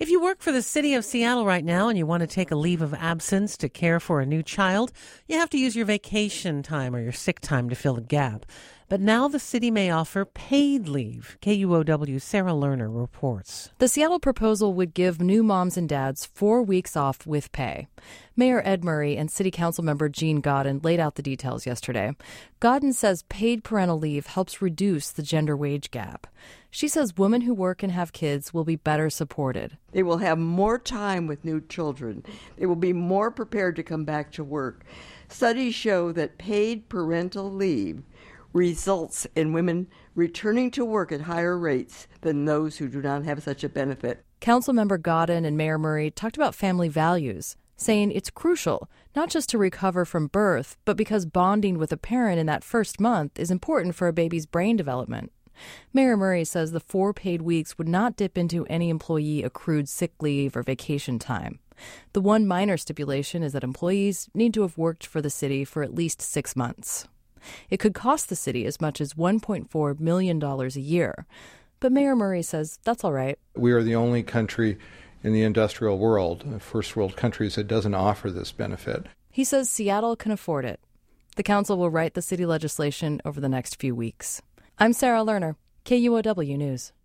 If you work for the city of Seattle right now and you want to take a leave of absence to care for a new child, you have to use your vacation time or your sick time to fill the gap. But now the city may offer paid leave. KUOW's Sarah Lerner reports. The Seattle proposal would give new moms and dads 4 weeks off with pay. Mayor Ed Murray and City Council member Jean Godden laid out the details yesterday. Godden says paid parental leave helps reduce the gender wage gap. She says women who work and have kids will be better supported. They will have more time with new children. They will be more prepared to come back to work. Studies show that paid parental leave results in women returning to work at higher rates than those who do not have such a benefit. Councilmember Godden and Mayor Murray talked about family values, saying it's crucial, not just to recover from birth, but because bonding with a parent in that first month is important for a baby's brain development. Mayor Murray says the 4 paid weeks would not dip into any employee accrued sick leave or vacation time. The one minor stipulation is that employees need to have worked for the city for at least 6 months. It could cost the city as much as $1.4 million a year. But Mayor Murray says that's all right. We are the only country in the industrial world, first world countries, that doesn't offer this benefit. He says Seattle can afford it. The council will write the city legislation over the next few weeks. I'm Sarah Lerner, KUOW News.